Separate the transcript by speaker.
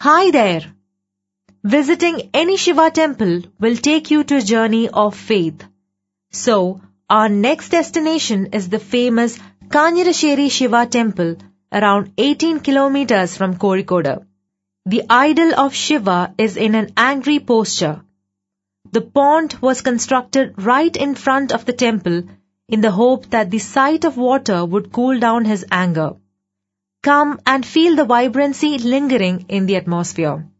Speaker 1: Hi there! Visiting any Shiva temple will take you to a journey of faith. So, our next destination is the famous Kanjirasheri Shiva temple around 18 kilometers from Kozhikode. The idol of Shiva is in an angry posture. The pond was constructed right in front of the temple in the hope that the sight of water would cool down his anger. Come and feel the vibrancy lingering in the atmosphere.